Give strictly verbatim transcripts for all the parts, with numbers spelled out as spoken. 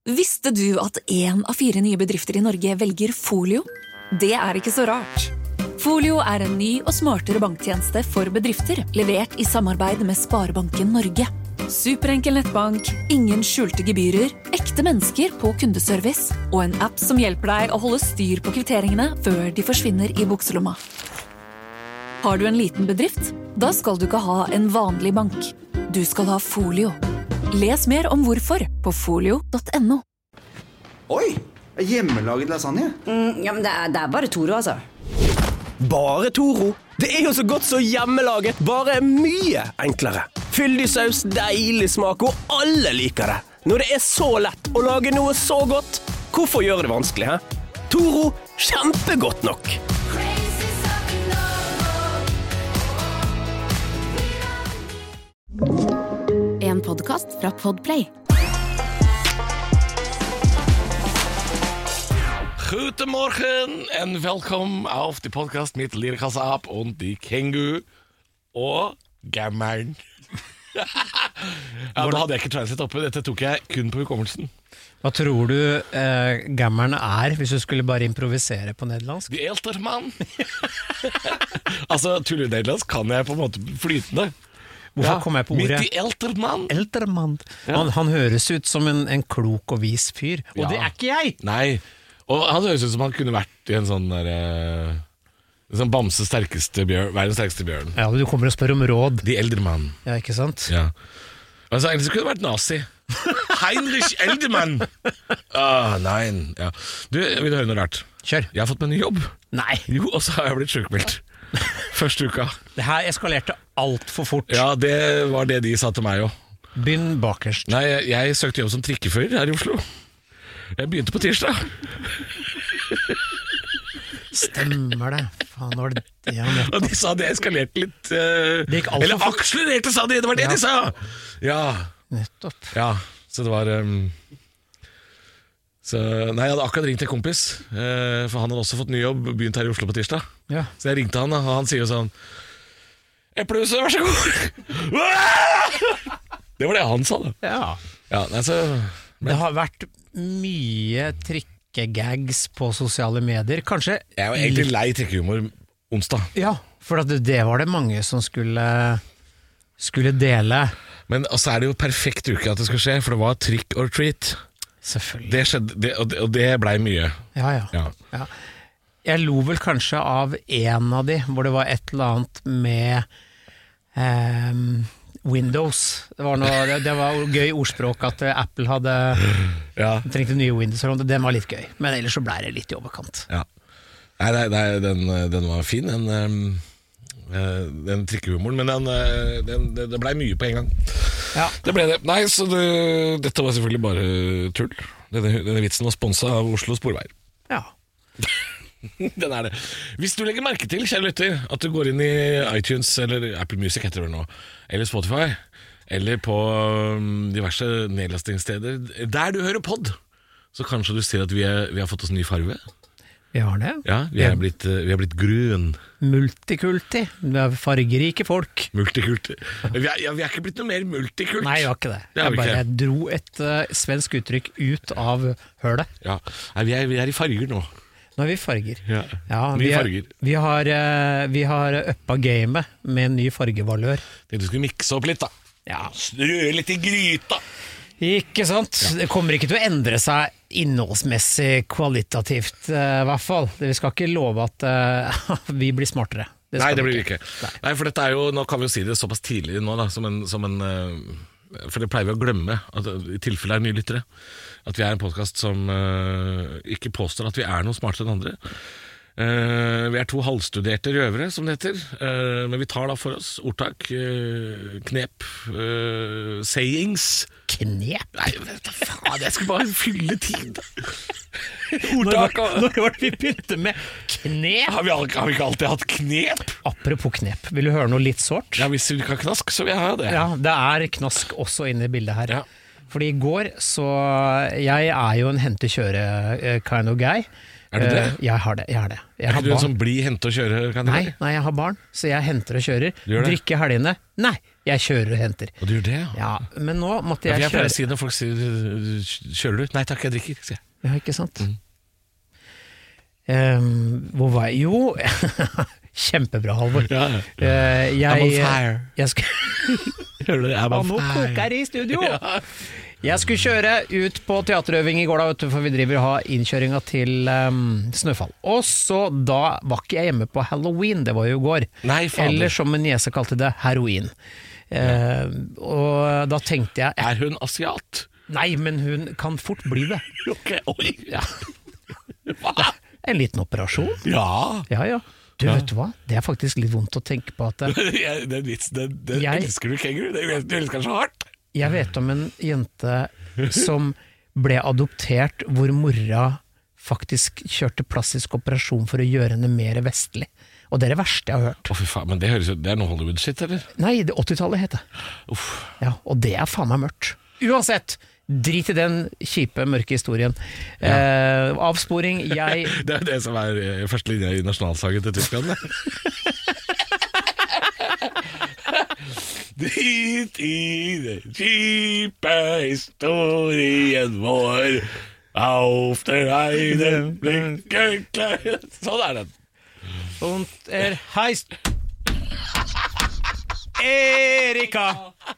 Visste du at en av fire nye bedrifter i Norge velger Folio? Det er ikke så rart. Folio er en ny og smartere banktjeneste for bedrifter, levert i samarbeid med Sparebanken Norge. Superenkel nettbank, ingen skjulte gebyrer, ekte mennesker på kundeservice og en app som hjelper deg å holde styr på kvitteringene før de forsvinner i bukselomma. Har du en liten bedrift? Da skal du ikke ha en vanlig bank. Du skal ha Folio. Les mer om hvorfor på folio punktum no. Oi, hjemmelaget lasagne. Mm, ja, men det er, det er bare Toro, altså. Bare Toro? Det er jo så godt så hjemmelaget, bare mye enklere. Fyldig saus, deilig smak, og alle liker det. Når det er så lett å lage noe så godt, hvorfor gjøre det vanskelig, he? Toro, kjempegodt nok. En podcast fra Podplay. Goedemorgen en welkom auf die Podcast mit Lirkas Aap und die Kengu og Gammeren. Ja, da hadde jeg ikke translate oppe. Dette tok jeg kun på hukommelsen. Hva tror du eh, gammeren er, hvis du skulle bare improvisere på nederlandsk? Die Eltermann. Altså, tulle-nederlandsk kan jeg på en måte flytende. Hvorfor Ja, kom jeg på ordet? Midt i Eltermann. Eltermann. Ja. Han, han høres ut som en, en klok og vis fyr, og Ja. det er ikke jeg! Nei, og han høres ut som han kunne vært i en sånn der eh, en sånn Bamses sterkeste bjørn, verdens sterkeste bjørn. Ja, du kommer og spør om råd. Die Eldermann. Ja, ikke sant? Ja. Altså, egentlig så kunne det vært nazi. Heinrich Eldermann. Ah, nei. Ja. Du, vil du høre noe rart? Kjør. Jeg har fått meg ny jobb. Nei, Jo, og så har jeg blitt sykmeldt. Første uka. det her eskalerte alt for fort. Ja, det var det de sa til meg også. Begynn bakerst. Nei, jeg, jeg søkte jobb som trikkefører her i Oslo. Jeg begynte på tirsdag. Stemmer det. Faen, var det det han Og nettopp? de sa det eskalerte litt eh, Det gikk alt for Eller fort. akselererte, sa de. Det var det Ja. de sa. Ja, Nettopp. ja. Så det var um, så, Nei, jeg hadde akkurat ringt til en kompis, eh, for han hadde også fått ny jobb, begynt her i Oslo på tirsdag. Ja. Så jeg ringte han, da, og han sier jo sånn Eplehuse, vær så god. Det var det han sa, da. Ja. Ja, nei, så Det har vært mye trikkegags på sosiale medier. Kanskje Jeg var egentlig lei trikkehumor onsdag. Ja, for at det var det mange som skulle skulle dele. Men så er det jo perfekt uke at det skal skje, for det var trick or treat. Selvfølgelig. Det skjedde, det, og det, og det ble mye. Ja, ja. Ja. ja. Jeg lo vel kanskje av en av de, hvor det var et eller annet med ehm, Windows. Det var, noe, det, det var gøy ordspråk at eh, Apple hadde Ja. trengte nye Windows, og den var litt gøy. Men ellers så ble det litt i overkant. Ja. Nei, nei, nei den, den var fin, den, um, eh, den trikkehumoren, men den, eh, den, det, det ble mye på en gang. Ja. Det ble det. Nei, så det, dette var selvfølgelig bare tull. Denne, denne vitsen var sponset av Oslo Sporveier. Ja. Den er det. Hvis du legger merke til, kjære lytter, at du går inn i iTunes eller Apple Music heter det nå, eller Spotify, eller på um, diverse nedlastingssteder der du hører pod, så kanskje du ser at vi, er, vi har fått oss ny farve. Vi har det. Ja, vi er blitt, uh, vi er blitt grønn. Multikulti. Vi er fargerike folk. Multikult. Vi er, ja, vi er ikke blitt noe mer multikult. Nei, det var ikke det. Det er Jeg vi bare ikke. dro et uh, svensk uttrykk ut av hølet. Ja. Nei, vi, er, vi er i farger nå. Nå er vi farger. Ja. Ja, Nye vi, er, farger. vi har, uh, vi har uppa gamet med en ny fargevalør. Tenkte du skulle mikse opp litt, da. Ja. Røre litt i gryta. Ikke sant? Det kommer ikke til å endre seg innholdsmessig kvalitativt, uh, i hvert fall. Vi skal ikke love at uh, vi blir smartere. Det Nei, skal det blir vi ikke. Nei. Nei, for dette er jo, nå kan vi jo si det såpass tidlig nå, da, som en, som en uh, for det pleier vi å glemme, at, i tilfelle er nye lyttere, at vi er en podcast som uh, ikke påstår at vi er noe smartere enn andre. Uh, vi er to halvstuderte røvere, som det heter, uh, men vi tar da for oss ordtak, uh, knep, uh, sayings. Knep? Nei, vet du faen, jeg skal bare fylle tid. Når Ordtak. var, når var det vi begynte med knep? Har vi, al- har vi ikke alltid hatt knep? Apropos knep, vil du høre noe litt sårt? Ja, hvis vi ikke har knask, så vil jeg ha det. Ja, det er knask også inne i bildet her. Ja. Fordi i går, så jeg er jo en hente-kjøre eh, kind of guy. Er du det? Eh, Jeg har det, jeg har det. Jeg Er har ikke du en barn. sånn bli, hente og kjøre? Kan Nei, nei, jeg har barn, så jeg henter og kjører. Du gjør det? Drikke helgene? Nei, Jeg kjører og henter. Og du gjør det, ja? Ja, men nå måtte jeg, jeg jeg pleier kjøre. å si når folk sier, kjører du? Nei takk, jeg drikker, sier jeg. Ja, ikke sant? Mm. Um, hvor var jeg? Jo, kjempebra, Halvor. Ja, ja. Uh, jeg, I'm on fire. Jeg skal... Hører du det? I'm Ja, on nå fire. koker det i studio! Jeg skulle kjøre ut på teaterøving i går, da, vet du, for vi driver og har innkjøringa til um, Snøfall. Og så da var ikke jeg hjemme på Halloween, det var jo i går. Nei, fader. Eller som min niese kalte det, heroin. Uh, og da tenkte jeg Er hun asiat? Nei, men hun kan fort bli det. Ok, oi. Ja. Hva? En liten operasjon. Ja. Ja, ja. Du, Ja. vet du hva? Det er faktisk litt vondt å tenke på at Jeg- Den vitsen, den, den Jeg- elsker du kenguru. Den- Du elsker den så hardt. jeg vet om en jente som ble adoptert, hvor mora faktisk kjørte plastisk operasjon for å gjøre henne mer vestlig. Og det er det verste jeg har hørt. Å fy faen, men det høres ut, det er noe Hollywood-shit, eller? Nei, det åttitallet het det. Uff. Ja, og det er faen meg mørkt. Uansett, drit i den kjipe, mørke historien. Eh, avsporing, jeg Det er jo det som er eh, første linje i nasjonalsangen til Tyskland. Drit i den kjipe historien vår. Auf der Heide blinker klær. Sånn er den. Und er heist Erika!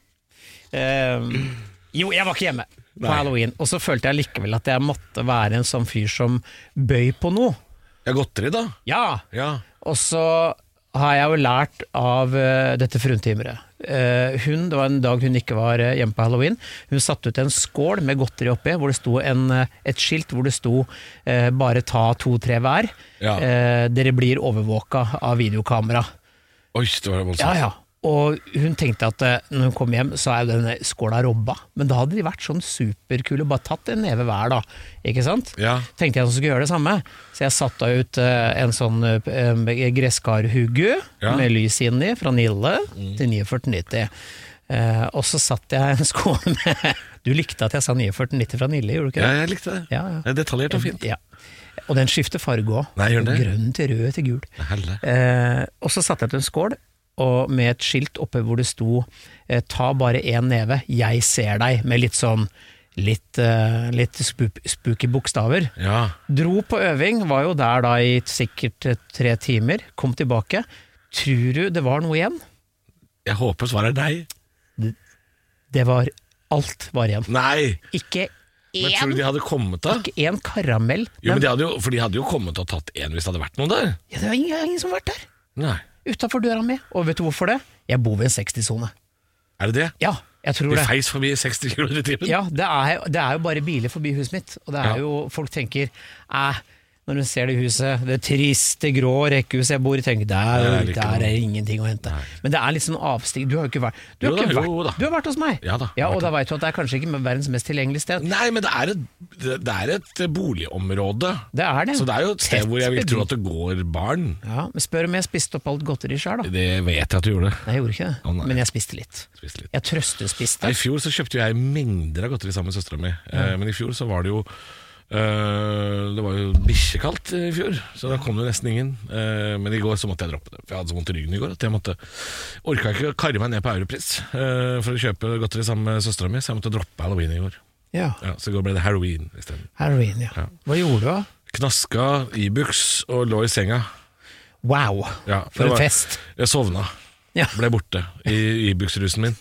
Eh, jo, jeg var ikke hjemme på Nei. Halloween, og så følte jeg likevel at jeg måtte være en sånn fyr som bøy på noe. Ja, godteri da. Ja, Ja. og så har jeg jo lært av uh, dette fruntimeret. Uh, hun, det var en dag hun ikke var uh, hjemme på Halloween, hun satte ut en skål med godteri oppi, hvor det sto en, uh, et skilt hvor det sto uh, bare ta to-tre hver. Ja. Uh, dere blir overvåka av videokamera. Oi, det var voldsomt. Ja, ja. Og hun tenkte at uh, når hun kom hjem, så er jo denne skåla robba. Men da hadde de vært sånn superkule, bare tatt en neve hver da, ikke sant? Ja. Tenkte jeg at hun skulle gjøre det samme. Så jeg satte ut uh, en sånn uh, gresskarhugge Ja. med lys inni, fra Nille til førti ni nitti. Uh, og så satte jeg en skål med Du likte at jeg sa førti ni nitti fra Nille, gjorde du ikke Ja, det? jeg likte det. Ja, ja. Det er detaljert og fint. Ja. Og den skifter farge også. Nei, gjør den det? Grønn til rød til gul. Helle. Eh, og så satte jeg ut en skål, og med et skilt oppe hvor det sto eh, ta bare én neve, jeg ser deg, med litt sånn litt, eh, litt spook, spooky bokstaver. Ja. Dro på øving, var jo der da i sikkert eh, tre timer, kom tilbake. Tror du det var noe igjen? Jeg håper svaret er nei. Det var alt var igjen. Nei! Ikke Men tror én, du de hadde kommet da? ikke én karamell. Jo, men Nei, de hadde jo, for de hadde jo kommet og tatt en hvis det hadde vært noen der. ja, det var ingen, ingen som har vært der. Nei. Utenfor døra mi. Og vet du hvorfor det? Jeg bor ved en seksti-sone. Er det det? Ja, jeg tror De det. feis forbi seksti kilometer i timen? Ja, det er, det er jo bare biler forbi huset mitt, og det er Ja. jo, folk tenker, eh, når du ser det huset, det triste grå rekkehuset jeg bor i, tenker, der, Det er ikke der noe. er ingenting å hente. Men det er litt sånn avstig, du har jo ikke vært, du har Jo da, ikke jo vært, da. du har vært hos meg. Ja da, jeg har og vært da vet du at det er kanskje ikke verdens mest tilgjengelige sted. Nei, men det er et, det er et boligområde. Det er det. Så det er jo et sted Tett hvor jeg vil tro bebygd. at det går barn. Ja, men spør om jeg spiste opp alt godteri selv da. Det vet jeg at du gjorde. Nei, jeg gjorde ikke det, Å, nei. men jeg spiste litt. Spiste litt. Jeg trøstespiste. Nei, I fjor så kjøpte jeg mengder av godteri sammen med søstera mi. Eh, men i fjor så var det jo eh, Det var jo bikkjekaldt i fjor, så da kom det nesten ingen. Eh, men i går så måtte jeg droppe det. For jeg hadde så vondt i ryggen i går at jeg måtte orka ikke å karre meg ned på Europris eh, for å kjøpe godteri sammen med søstera mi, så jeg måtte droppe halloween i går. Ja, Ja, så i går ble det Halloween isteden. heroin, ja. Ja. Hva gjorde du da? Knaska Ibux og lå i senga. Wow, Ja, det for en var- fest. Jeg sovna. Ja. Ble borte i Ibux-rusen min.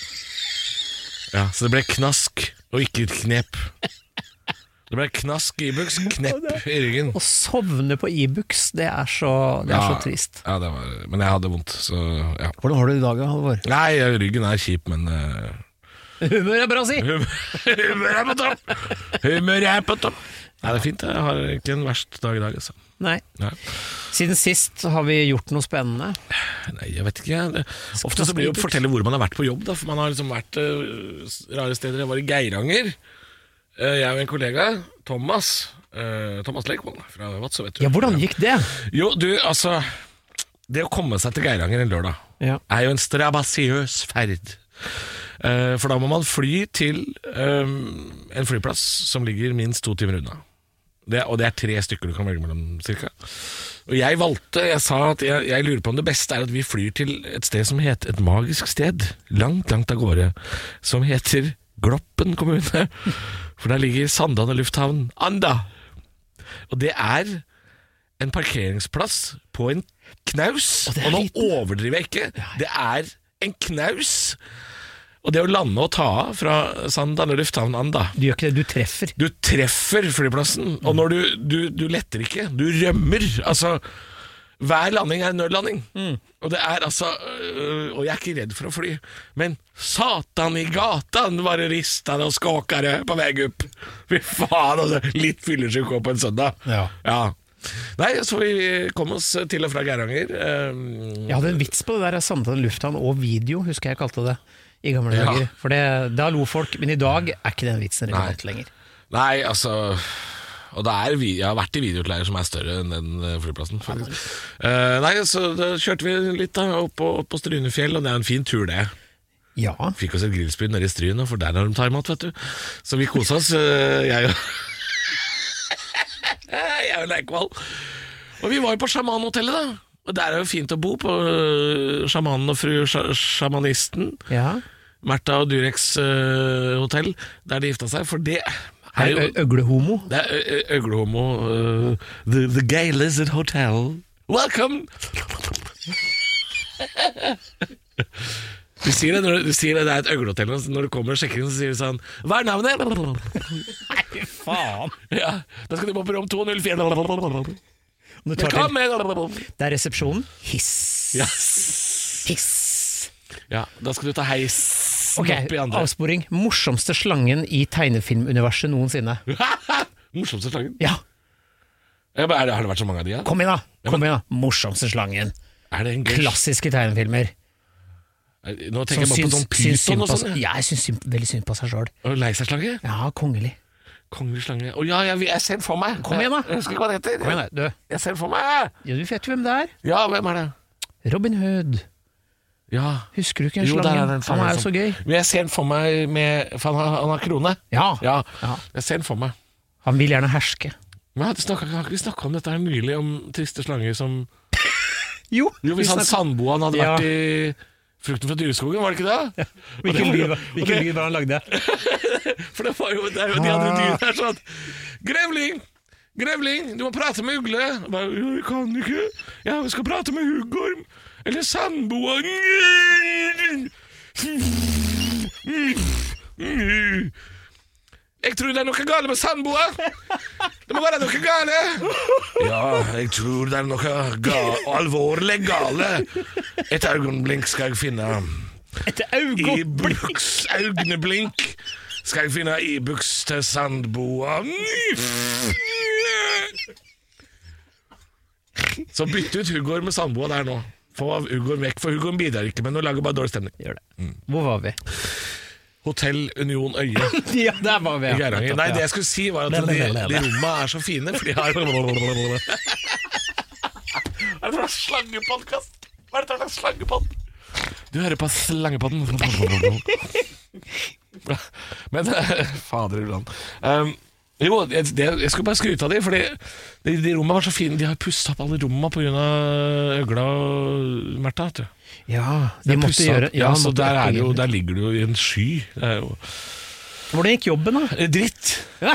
Ja, så det ble knask og ikke knep. Det ble knask Ibux, knepp i ryggen. Å sovne på e-books, det er så, det er så trist. Ja, det var, men jeg hadde vondt, så ja. Hvordan har du det i dag, Halvor? Nei, ryggen er kjip, men uh, Humør er bra, si! humør er på topp! Humør er på topp! Nei, det er fint. Jeg har egentlig en verst dag i dag, altså. Nei. Ja. Siden sist har vi gjort noe spennende. Nei, jeg vet ikke. Det, ofte så blir det jo å fortelle hvor man har vært på jobb, da, for man har liksom vært uh, rare steder. Jeg var i Geiranger. Uh, jeg og en kollega, Thomas, uh, Thomas Lekvold fra Vadsø, vet du. Ja, hvordan gikk det? Jo, du, altså det å komme seg til Geiranger en lørdag Ja. er jo en strabasiøs ferd. Uh, for da må man fly til um, en flyplass som ligger minst to timer unna. Det, og det er tre stykker du kan velge mellom, cirka. Og jeg valgte, jeg sa at jeg, jeg lurer på om det beste er at vi flyr til et sted som heter, et magisk sted, langt, langt av gårde, som heter Gloppen kommune. For der ligger Sandane lufthavn, Anda. Og det er en parkeringsplass på en knaus, og, og nå litt... overdriver jeg ikke, det er en knaus. Og det å lande og ta av fra Sandane lufthavn Anda. Du gjør ikke det, du treffer. Du treffer flyplassen, og når du, du, du letter ikke, du rømmer. Altså, hver landing er en nødlanding. Mm. Og det er altså, øh, og jeg er ikke redd for å fly, men satan i gatan var det ristade og skakare på vei opp. Fy faen, altså, litt fyllesyk på en søndag. Ja. Ja. Nei, så vi kom oss til og fra Geiranger. Um, jeg hadde en vits på det der Sandane lufthavn og video, husker jeg kalte det. I gamle ja. dager, for det, da lo folk, men i dag er ikke den vitsen relevant lenger. Nei, altså, og det er, jeg har vært i videoutleier som er større enn den flyplassen faktisk. Uh, nei, så da kjørte vi litt da, opp på, opp på Strynefjell, og det er en fin tur det. Ja. Fikk oss et grillspyd nede i Stryn, for der har de timeout, vet du. Så vi koset oss, uh, jeg og jeg og Leikvall. Og vi var jo på Sjamanhotellet da. Og der er jo fint å bo på uh, Sjamanen og fru Sjamanisten. Ja. Märtha og Dureks uh, hotell, der de gifta seg. For det er jo øglehomo. Det er øglehomo. Uh, the, the Gay Lizard Hotel. Welcome! Du sier det, når du, du sier det, det er et øglehotell. Når du kommer og sjekker inn, så sier du sånn: hva er navnet? Nei, faen. Ja, da skal du på rom to null fire. Til, det er resepsjonen. Hiss. Yes. Hiss. Ja, da skal du ta heis. Ok, avsporing. Morsomste slangen i tegnefilmuniverset noensinne. Morsomste slangen? Ja. Ja, men er det, har det vært så mange av de? Ja? Kom igjen da, kom igjen da. Morsomste slangen. Er det en gøy? Klassiske tegnefilmer. Nå tenker jeg bare på sånn pyton og sånn. Ja, jeg synes veldig synd på seg selv. Og lei seg slange? Ja, kongelig. Kongelig slange. Å ja, jeg, jeg ser den for meg. Kom igjen da. Jeg husker ikke hva det heter. Kom igjen da, du. Jeg ser den for meg. Ja, du vet jo hvem det er. Ja, hvem er det? Robin Hood. Ja. Husker du ikke en jo, slange? Er han er jo så gøy. Men jeg ser den for meg med, for han har, han har krone. Ja. Ja. Ja. Jeg ser den for meg. Han vil gjerne herske. Men snakket, har ikke vi snakket om dette her nylig, om triste slanger som... jo. Jo, hvis han sandboen hadde ja. vært i... Frukten fra dyreskogen, var det ikke det? Ja. Hvilken lyd var han lagde? For det var jo, det er jo de andre dyrene her sånn: Grevling, grevling, du må prate med ugle. Bare, jeg kan ikke. Ja, vi skal prate med huggorm. Eller sandboa. Jeg tror det er noe gale med sandboa. Det må være noe gale. Ja, jeg tror det er noe gale, alvorlig gale. Et øyeblikk skal jeg finne. Et øyeblikk? Øyeblikk skal jeg finne ibuks til sandboa. Så bytte ut huggorm med sandboa der nå. Få huggorm vekk, for huggorm bidrar ikke, men nå lager bare dårlig stemning. Gjør det. Mm. Hvor var vi? Hotell Union Øye. Ja, der var vi. Ja. Nei, det jeg skulle si var at de, de rommene er så fine, for de har... Er det for en slangepodcast? Hva er det for en slangepod? Du hører på slangepodden. Men, fader i land. Um, jo, det, jeg skulle bare skryte av dem, fordi de, de rommene var så fine. De har pusset opp alle rommene på grunn av øgla og Märtha, vet du. Ja, de måtte gjøre ja, ja, så der, er jo, der ligger du jo i en sky. Det er jo... Hvordan gikk jobben da? Dritt.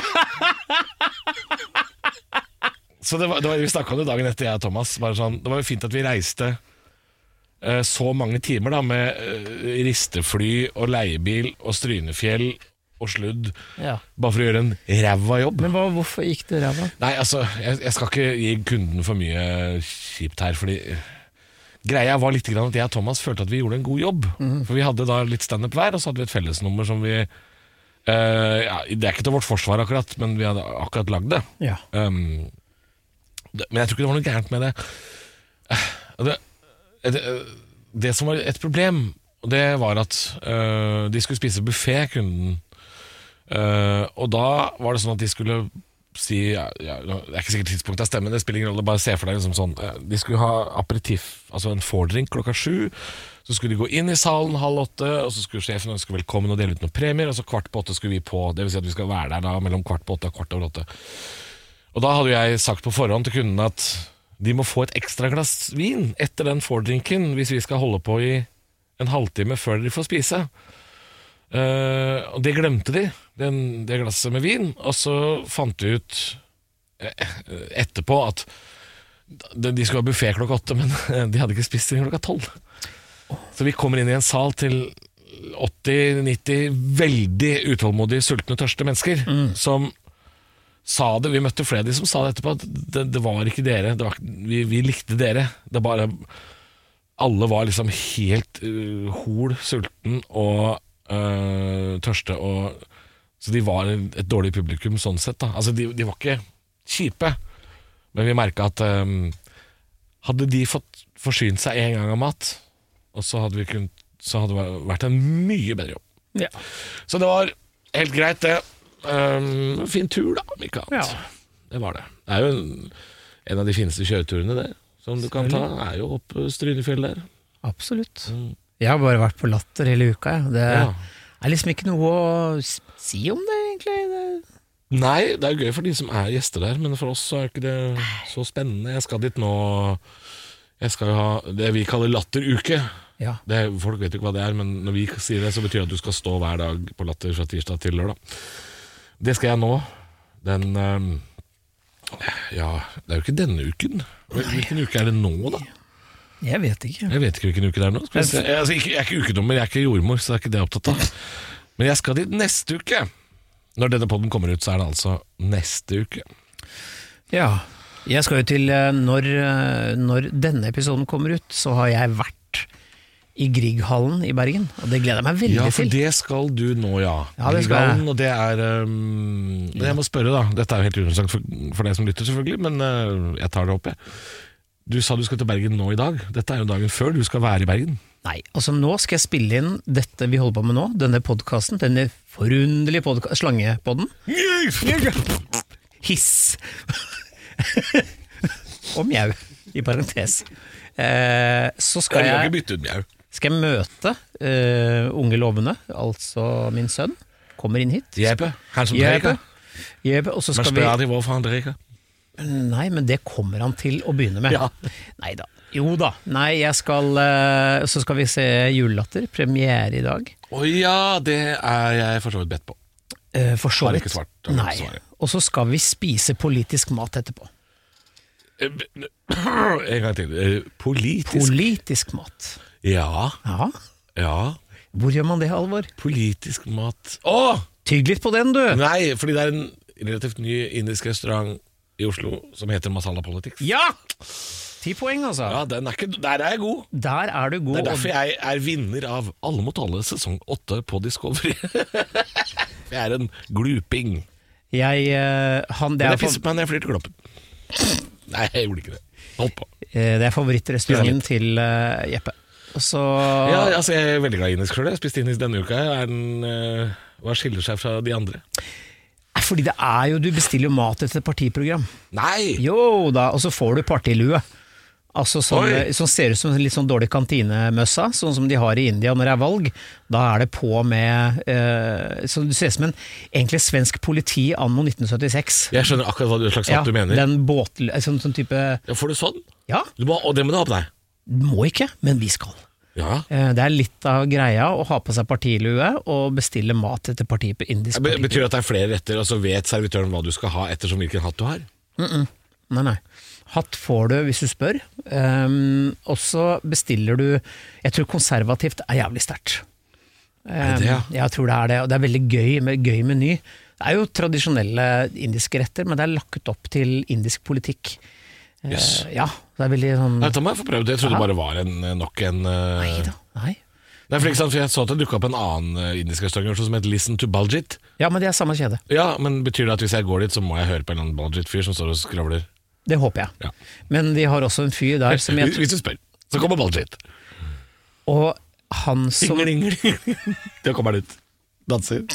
Så det var, det var, vi snakket om det dagen etter, jeg og Thomas. Bare sånn, det var jo fint at vi reiste uh, så mange timer da, med uh, ristefly og leiebil og Strynefjell og sludd, ja. Bare for å gjøre en ræva jobb. Men hva, hvorfor gikk det ræva? Nei, altså, jeg, jeg skal ikke gi kunden for mye kjipt her, fordi greia var litt grann at jeg og Thomas følte at vi gjorde en god jobb. Mm. For vi hadde da litt stand-up hver, og så hadde vi et fellesnummer som vi uh, ja, det er ikke til vårt forsvar akkurat, men vi hadde akkurat lagd det. Ja. Um, det. Men jeg tror ikke det var noe gærent med det. Uh, det, det, det som var et problem, det var at uh, de skulle spise buffet, kunden. Uh, og da var det sånn at de skulle si ja, ja, det er ikke sikkert tidspunktet av stemmen, det spiller ingen rolle, bare se for deg liksom sånn, uh, de skulle ha aperitif, altså en fordrink klokka sju, så skulle de gå inn i salen halv åtte, og så skulle sjefen ønske velkommen og dele ut noen premier, og så kvart på åtte skulle vi på, det vil si at vi skal være der da mellom kvart på åtte og kvart over åtte. Og da hadde jeg sagt på forhånd til kunden at de må få et ekstra glass vin etter den fordrinken hvis vi skal holde på i en halvtime før de får spise. Uh, og det glemte de, den, det glasset med vin, og så fant de ut etterpå at de skulle ha buffet klokka åtte, men de hadde ikke spist siden klokka tolv. Så vi kommer inn i en sal til åtti nitti veldig utålmodige, sultne, tørste mennesker, mm. som sa det. Vi møtte flere de som sa det etterpå, at det, det var ikke dere, det var, vi, vi likte dere. Det bare, alle var liksom helt uh, hol, sulten og uh, tørste, og, så de var et dårlig publikum sånn sett. Da. Altså, de, de var ikke kjipe, men vi merket at um, hadde de fått forsynt seg en gang av mat, og så hadde, vi kunnet, så hadde det vært en mye bedre jobb. Ja. Så det var helt greit det. Um, fin tur da, Mikael. Ja. Det var det. Det er jo en, en av de fineste kjøreturene der, som du kan ta, er jo opp Strynefjell der. Absolutt. Mm. Jeg har bare vært på Latter hele uka. Ja. Det ja. er liksom ikke noe å si om det, egentlig. Det... Nei, det er jo gøy for de som er gjester der, men for oss så er ikke det så spennende. Jeg skal dit nå. Jeg skal jo ha det vi kaller Latteruke. Ja. Det, folk vet jo ikke hva det er, men når vi sier det, så betyr det at du skal stå hver dag på Latter fra tirsdag til lørdag. Det skal jeg nå. Den um, ja, det er jo ikke denne uken. Hvilken uke er det nå, da? Jeg vet ikke. Jeg vet ikke hvilken uke det er nå. Jeg, altså, ikke, jeg er ikke ukedommer, jeg er ikke jordmor, så det er ikke det jeg er opptatt av. Men jeg skal dit neste uke. Når denne podden kommer ut, så er det altså neste uke. Ja, jeg skal jo til når, når denne episoden kommer ut, så har jeg vært i Grieghallen i Bergen, og det gleder jeg meg veldig til. Ja, for til. Det skal du nå, ja. Ja, det skal jeg. Og det er um, det jeg må spørre da, dette er jo helt uinteressant for, for deg som lytter selvfølgelig, men uh, jeg tar det opp jeg. Du sa du skal til Bergen nå i dag. Dette er jo dagen før du skal være i Bergen. Nei, altså nå skal jeg spille inn dette vi holder på med nå, denne podcasten, denne forunderlige podcasten, slangepodden. Hiss! Og mjau, i parentes. Eh, så skal jeg, jeg bytte ut mjau. Skal jeg møte uh, unge lovende, altså min sønn, kommer inn hit. Jeppe, han som drikker. Jeppe, og så skal vi... Men spør de hvorfor han drikker? Nei, men det kommer han til å begynne med. Ja. Nei da. Jo da. Nei, jeg skal... Uh, så skal vi se Julelatter, premiere i dag. Å oh, ja, det er jeg for så vidt bedt på. Uh, for så vidt. Nei. Og så skal vi spise politisk mat etterpå. En gang til. Politisk. Politisk mat. Ja. Ja. Ja. Hvor gjør man det, Alvor? Politisk mat. Åh! Tygg litt på den, du. Nei, fordi det er en relativt ny indisk restaurant i Oslo som heter Masala Politics. Ja! Ti poeng, altså. Ja, den er ikke, der er jeg god. Der er du god. Det er derfor jeg er vinner av Alle mot alle sesong åtte på Discovery. Jeg er en gluping. Jeg, uh, han, det er... Men jeg pisset meg når jeg flyr til Kloppen. Nei, jeg gjorde ikke det. Hold på. Det er favorittrestauranten til uh, Jeppe. Så... Ja, altså jeg er veldig glad i indisk selv. Jeg spiste indisk denne uka. Er den, uh, hva skiller seg fra de andre? Fordi det er jo, du bestiller jo mat etter et partiprogram. Nei! Jo da, og så får du partilue. Altså sånn, som ser ut som litt sånn dårlig kantinemøssa, sånn som de har i India når det er valg. Da er det på med uh, så du ser ut som en egentlig svensk politi anno nitten syttiseks. Jeg skjønner akkurat hva slags hatt ja, du mener. Den båt, sånn, sånn type... Ja, får du sånn? Ja. Du må, og det må du ha på deg? Må ikke, men vi skal. Ja. Det er litt av greia å ha på seg partilue og bestille mat etter parti på indisk parti. Betyr det at det er flere retter, og så vet servitøren hva du skal ha ettersom hvilken hatt du har? Mm -mm. Nei, nei. Hatt får du hvis du spør. Um, og så bestiller du, jeg tror konservativt er jævlig sterkt. Um, er det det, ja? Jeg tror det er det, og det er veldig gøy med gøy meny. Det er jo tradisjonelle indiske retter, men det er lagt opp til indisk politikk. Yes. Uh, ja, det er veldig sånn... Nei, ta meg for prøve det. Jeg trodde det bare var en, nok en... Uh... Nei da, nei. Nei, for, for jeg så at det dukket opp en annen uh, indisk restaurant som heter Listen to Baljit. Ja, men det er samme kjede. Ja, men betyr det at hvis jeg går dit, så må jeg høre på en annen Baljit-fyr som står og skravler? Det håper jeg. Ja. Men de har også en fyr der som jeg... Hvis du spør, så kommer Baljit. Og han som... Ringling, ringling. Det kommer han ut. Danser.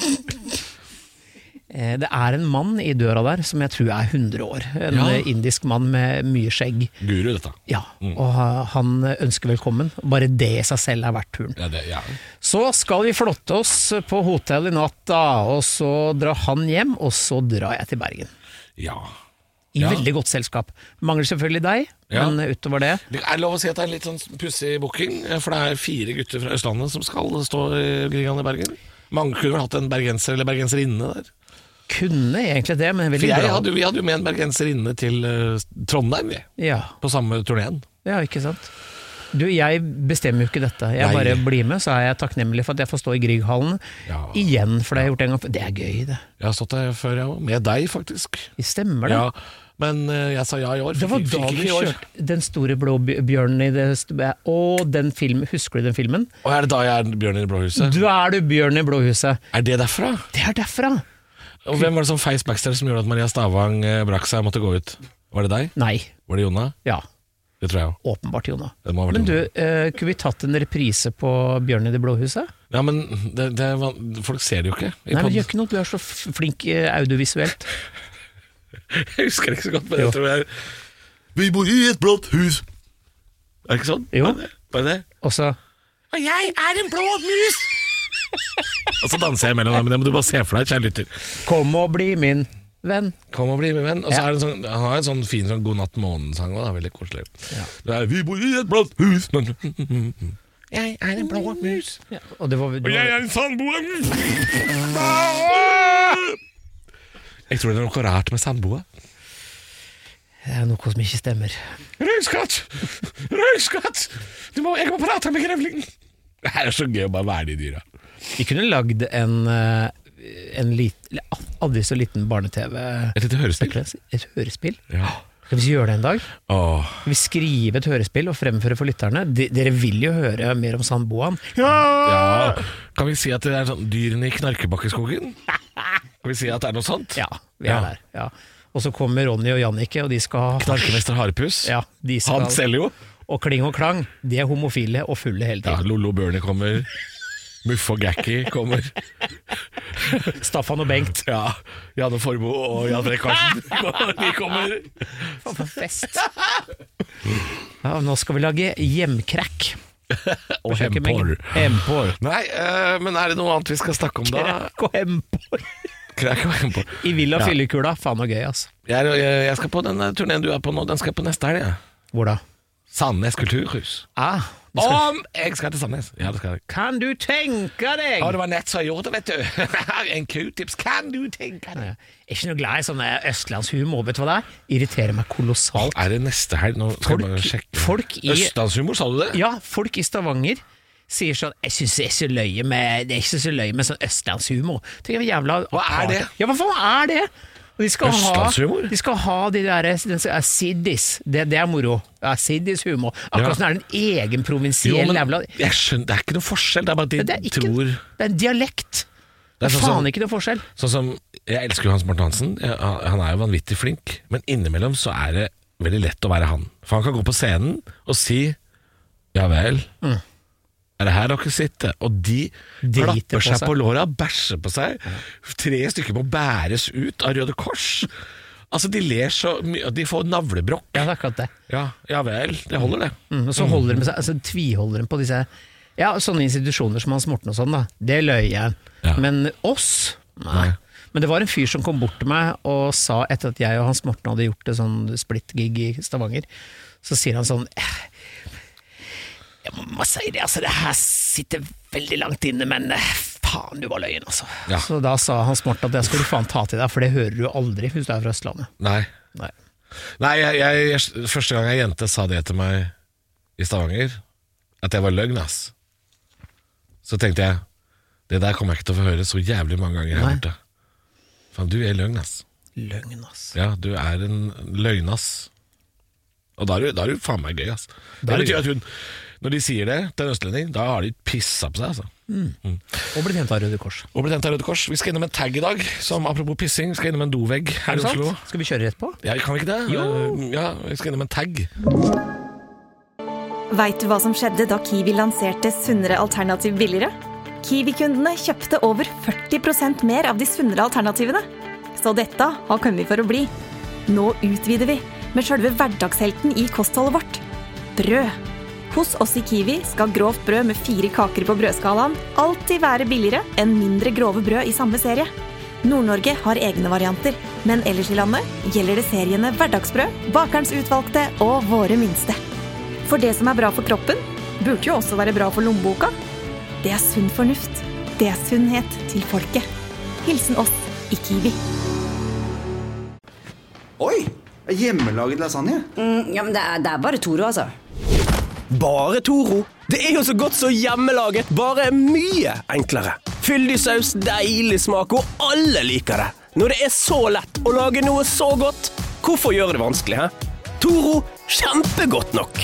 Det er en mann i døra der som jeg tror er hundre år. En ja. indisk mann med mye skjegg. Guru, dette. Ja, mm. og han ønsker velkommen. Bare det i seg selv er verdt turen. Ja, det, ja. Så skal vi flotte oss på hotell i natt da, og så drar han hjem, og så drar jeg til Bergen. Ja. I Ja. veldig godt selskap. Mangler selvfølgelig deg, Ja. men utover det Det er lov å si at det er en litt sånn pussig booking, for det er fire gutter fra Østlandet som skal stå i Grieghallen i Bergen. Mange kunne vel hatt en bergenser eller bergenserinne der. kunne egentlig det, men For veldig jeg bra. hadde, vi hadde jo med en bergenserinne til uh, Trondheim, vi, Ja, på samme turneen. ja, ikke sant? Du, jeg bestemmer jo ikke dette. Jeg Nei. bare blir med, så er jeg takknemlig for at jeg får stå i Grieghallen Ja. igjen, for det har jeg gjort en gang før. Det er gøy, det. Jeg har stått der før, jeg òg. Med deg, faktisk. Det stemmer det. Ja, men uh, jeg sa ja i år. Det var Fikk- da fikk du ikke i år. kjørte den store blå bj- bjørnen i det st- Å, den filmen, husker du den filmen? Og er det da jeg er Bjørn i det blå huset? Du er du bjørn i blåhuset. Er det derfra? Det er derfra. Og hvem var det som feis backstage som gjorde at Maria Stavang eh, brakk seg og måtte gå ut? Var det deg? Nei. Var det Jonna? Ja, Det tror jeg òg. åpenbart, Jonna. Det må ha vært Men du, Jonna. eh, kunne vi tatt en reprise på Bjørn i det blå huset? Ja, men det, det, var- folk ser det jo ikke. i Nei, men podden. det gjør ikke noe, du er så f- flink eh, audiovisuelt. Jeg husker ikke så godt, men Jo. jeg tror jeg Vi bor i et blått hus. Er det ikke sånn? Jo. Var det? Var det? Og så Og jeg er en blå mus! Og så danser jeg mellom dem, men det må du bare se for deg, kjære lytter. Kom og bli min venn. Kom og bli med venn. Og så Ja. er det en sånn, han har en sånn fin sånn God natt månen-sang også, da, veldig koselig. Det er Vi bor i et blått hus. Jeg er en blå mus. Ja, og det var, det Og jeg var er en sandboer. Jeg tror det er noe rart med sandboer. det er noe som ikke stemmer. Røyskatt! Røyskatt! Du må, jeg må prate med grevlingen. Det her er så gøy å bare være de dyra. Vi kunne lagd en, eh, en lit, aldri så liten barne-tv. Et lite hørespill. Et hørespill. Ja. Skal vi gjøre det en dag? Åh. Skal vi skrive et hørespill og fremføre for lytterne? De, dere vil jo høre mer om Sandboaen. Ja. Kan vi si at det er sånn dyrene i Knarkebakkeskogen? Kan vi si at det er noe sånt? Ja, vi er Ja. der. Ja. Og så kommer Ronny og Jannicke, og de skal ha Knarkemester Harepus. Ja, de skal, Han selger jo. Og Kling og Klang, de er homofile og fulle hele Ja, tiden. Lollo Bernie kommer. Muff og Gakki kommer. Staffan og Bengt. Ja, Janne Formoe og Jan Fredrik Karlsen. De kommer. Faen for fest. Ja, nå skal vi lage hjemkrakk. Og hempor. Hempor. Nei, eh, men er det noe annet vi skal snakke om da? Krakk og hempor. Krakk og hempor. I Villa Ja. Fyllekula. Faen og gøy, altså. Jeg, er- jeg, jeg skal på den turneen du er på nå. Den skal jeg på neste helg. Ja. Hvor da? Sandnes kulturhus. Ah, du skal... Om jeg skal til Sandnes. Ja, det skal jeg. Kan du tenke deg? Ja, det var nett så jeg gjorde det, vet du. En Q-tips. Kan du tenke deg? Jeg er ikke noe glad i sånn østlandshumor, vet du hva det er? Irriterer meg kolossalt. Er det neste helg? Nå skal jeg bare Folk, sjekke. folk i Østlandshumor, sa du det? Ja, folk i Stavanger sier sånn Jeg synes det er så løye med Det er ikke så løye med sånn østlandshumor. Tenker jeg, jævla Hva er det? Ja, hva faen er det? Og de skal ha, Østlandshumor? de skal ha de der den som er siddis. Det, det er moro. Ja, siddishumor. Akkurat Ja. som det er en egen Jo, provinsiell men jævla jeg skjønner, det er ikke noe forskjell. Det er bare at de det er, ikke, tror det er en dialekt. Det er sånn faen som- ikke noe forskjell. Sånn som, Jeg elsker jo Hans Morten Hansen. Jeg- Han er jo vanvittig flink, men innimellom så er det veldig lett å være han. For han kan gå på scenen og si ja vel, Mm. er det her dere sitter? Og de Driter klapper på seg seg. på låra, bæsjer på seg. Tre stykker må bæres ut av Røde Kors. Altså, de ler så mye, de får navlebrokk. Ja, det er akkurat det. Ja, ja vel, det holder det. Mm, og så holder de med seg, altså tviholder de på disse Ja, sånne institusjoner som Hans Morten og sånn, da. Det løy jeg. Ja. Men oss? Nei. Nei. Men det var en fyr som kom bort til meg og sa, etter at jeg og Hans Morten hadde gjort et sånn splitt-gig i Stavanger, så sier han sånn Jeg må si det, altså, det her sitter veldig langt inne, men eh, faen, du var løyen, altså. Ja. Så da sa Hans Morten at det skal du faen ta til deg, for det hører du aldri hvis du er fra Østlandet. Nei. Nei. Nei, jeg, jeg, jeg, første gang ei jente sa det til meg i Stavanger, at jeg var løgn, ass. Så tenkte jeg, det der kommer jeg ikke til å få høre så jævlig mange ganger her Nei. borte. Faen, du er løgn, ass. Løgn, ass. Ja, du er en løgnass. Og da er du, da er du faen meg gøy, ass. Da er Det du betyr at hun, når de sier det til en østlending, da har de pissa på seg, altså. Og blitt hentet av Røde Kors. Og ble tent av Røde Kors. Vi skal innom en tag i dag, som apropos pissing, skal innom en dovegg her i Oslo. Skal vi kjøre rett på? Ja, kan vi ikke det? Jo. Eh, Ja, vi skal innom en tag. Vet du hva som skjedde da Kiwi lanserte sunnere alternativ billigere? Kiwi-kundene kjøpte over førti prosent mer av de sunnere alternativene. Så dette har kommet for å bli. Nå utvider vi med selve hverdagshelten i kostholdet vårt. Brød. Hos oss i Kiwi skal grovt brød med fire kaker på brødskalaen alltid være billigere enn mindre grove brød i samme serie. Nord-Norge har egne varianter, Men ellers i landet gjelder det seriene Hverdagsbrød, Bakerens utvalgte og Våre minste. For det som er bra for kroppen, burde jo også være bra for lommeboka. Det er sunn fornuft. Det er sunnhet til folket. Hilsen oss i Kiwi. Oi, hjemmelaget lasagne. Mm, ja, men det er, det er bare Toro, altså. Bare Toro. Det er jo så godt så hjemmelaget, bare mye enklere. Fyldig saus, deilig smak, og alle liker det. Når det er så lett å lage noe så godt, hvorfor gjøre det vanskelig, hæ? Toro, kjempegodt nok.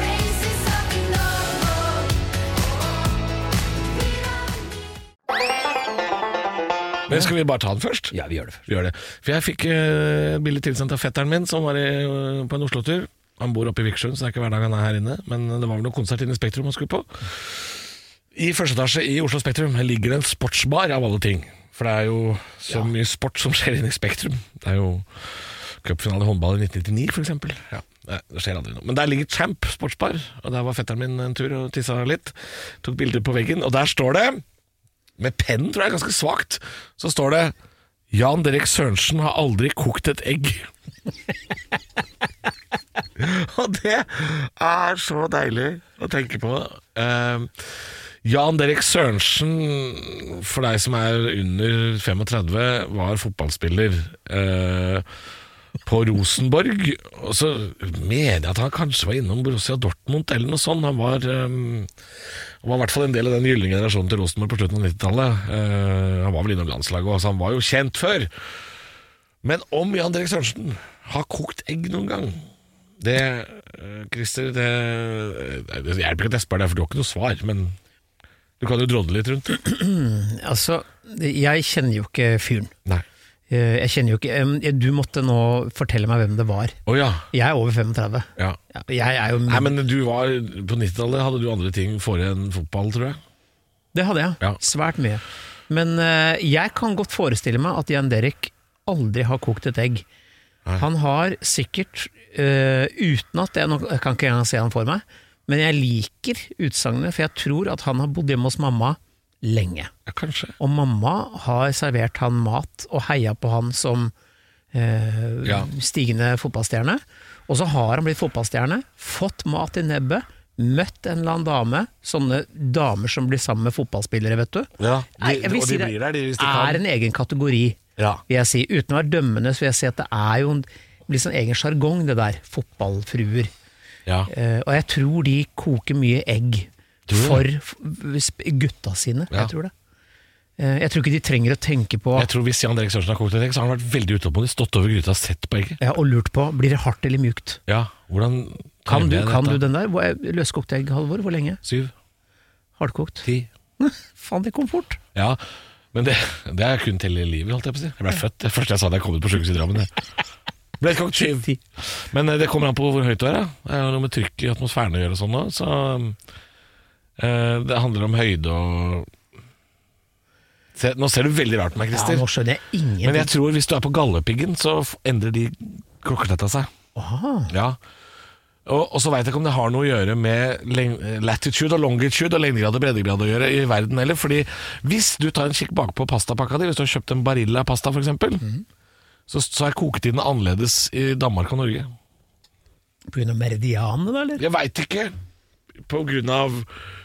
Men skal vi bare ta den først? Ja, vi gjør det først. Vi gjør det. For jeg fikk uh, billig tilsendt av fetteren min, som var i, uh, på en Oslo-tur. Han bor oppe i Vikersund, så det er ikke hver dag han er her inne. Men det var vel noen konsert inne i Spektrum han skulle på. I første etasje i Oslo Spektrum ligger det en sportsbar av alle ting. For det er jo så ja. mye sport som skjer inne i Spektrum. Det er jo cupfinale i håndball i nitten nittini, for eksempel. Ja, det skjer aldri noe. Men der ligger Champ sportsbar, og der var fetteren min en tur og tissa litt. Tok bilder på veggen, og der står det, med pennen tror jeg ganske svagt, så står det Jan Derek Sørensen har aldri kokt et egg. Og det er så deilig å tenke på. Uh, Jan Derek Sørensen, for deg som er under trettifem, var fotballspiller uh, på Rosenborg. Og så mener jeg at han kanskje var innom Borussia Dortmund eller noe sånt. Han var, um, han var i hvert fall en del av den gylne generasjonen til Rosenborg på slutten av nittitallet. Uh, han var vel innom landslaget, så han var jo kjent før. Men om Jan Derek Sørensen har kokt egg noen gang, det, Christer, det, det hjelper ikke at jeg spør deg, for du har ikke noe svar, men du kan jo drodle litt rundt. Altså, jeg kjenner jo ikke fyren. Nei. Jeg kjenner jo ikke, du måtte nå fortelle meg hvem det var. Å ja. Jeg er over femogtredve. Ja. Jeg er jo... Nei, men du var, på nittitallet hadde du andre ting for en fotball, tror jeg. Det hadde jeg, ja. Svært mye. Men uh, jeg kan godt forestille meg at Jan Derek aldri har kokt et egg. Nei. Han har sikkert, uh, uten at jeg, jeg kan ikke engang se han for meg, men jeg liker utsagnet, for jeg tror at han har bodd hjemme hos mamma lenge. Ja, kanskje. Og mamma har servert han mat og heia på han som uh, ja. stigende fotballstjerne. Og så har han blitt fotballstjerne, fått mat i nebbet, møtt en eller annen dame, sånne damer som blir sammen med fotballspillere, vet du. Ja, de, jeg vil og si de blir der, de, hvis de det kan. Er en egen kategori, ja. vil jeg si. Uten å være dømmende, så vil jeg si at det er jo en blir sånn egen jargong, det der, fotballfruer. Ja. Uh, og jeg tror de koker mye egg for gutta sine, ja. Jeg tror det. Uh, jeg tror ikke de trenger å tenke på... Jeg tror hvis Jan Derek Sørensen har kokt et egg, så har han vært veldig utålmodig, stått over gryta, sett på egget. Ja, og lurt på, blir det hardt eller mjukt? Ja, hvordan... Kan, du, kan du den der? Løskokt egg, Halvor, hvor lenge? Syv. Hardkokt? Ti. Faen, det kom fort. Ja, men det, det er kun til i livet, holdt jeg på å si. Jeg ble født, det første jeg sa da jeg kom ut på sykehus i Drammen. Ble kokt syv. Men det kommer an på hvor høyt du er. Ja. Det er noe med trykk i atmosfæren å gjøre sånn nå, så uh, det handler om høyde og... Se, nå ser du veldig rart på meg, Christer. Ja, nå skjønner jeg ingenting. Men jeg tror hvis du er på Galdhøpiggen, så endrer de klokkesletta seg. Aha. Ja. Og, og så vet jeg ikke om det har noe å gjøre med latitude og longitude og lengdegrad og breddegrad å gjøre i verden heller, fordi hvis du tar en kikk bak på pastapakka di, hvis du har kjøpt en Barilla pasta for eksempel, mm. så, så er koketiden annerledes i Danmark og Norge. På grunn av meridianene da, eller? Jeg vet ikke. På grunn av...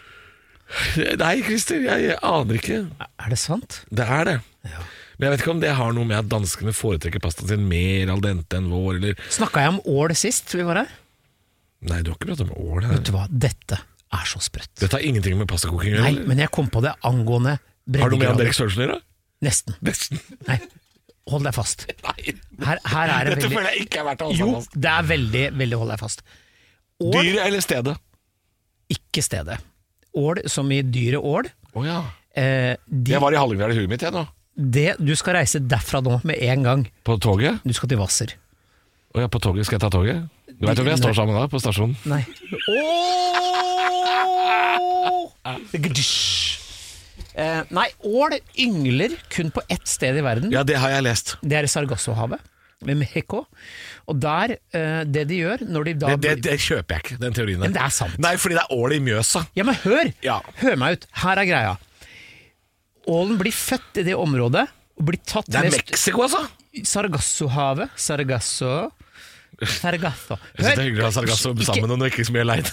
Nei, Christer, jeg, jeg aner ikke. Er det sant? Det er det. Ja. Men jeg vet ikke om det har noe med at danskene foretrekker pastaen sin mer al dente enn vår, eller... Snakket jeg om ål sist vi var her? Nei, du har ikke pratet om ål her. Vet du hva, dette er så sprøtt. Dette har ingenting med pastakoking å gjøre? Nei, men jeg kom på det angående breddegrader. Har du med Jan Derek Sørensen å gjøre? Nesten. Nesten. Nei, hold deg fast. Nei. Her, her er det Dette veldig... føler jeg ikke er verdt å holde jo, fast. Jo, det er veldig, veldig hold deg fast. Ål... Dyret eller stedet? Ikke stedet. Ål som i dyret ål. Åja. Oh, eh, de... Jeg var i Hallingdal i huet mitt, jeg nå. Det, du skal reise derfra nå med en gang. På toget? Du skal til Hvasser. Åja, på toget. Skal jeg ta toget? Du vet om jeg står sammen da, på stasjonen? Nei. eh, nei, ål yngler kun på ett sted i verden. Ja, det har jeg lest. Det er i Sargassohavet, med Mexico. Og der, eh, det de gjør når de da... Det, det, det kjøper jeg ikke, den teorien der. Men det er sant. Nei, fordi det er ål i Mjøsa. Ja, men hør! Ja. Hør meg ut. Her er greia. Ålen blir født i det området og blir tatt Det er med... Mexico, altså? Sargassohavet. Sargasso. Sargasso. Jeg synes det er hyggelig å ha Sargasso sammen og ikke så mye leid.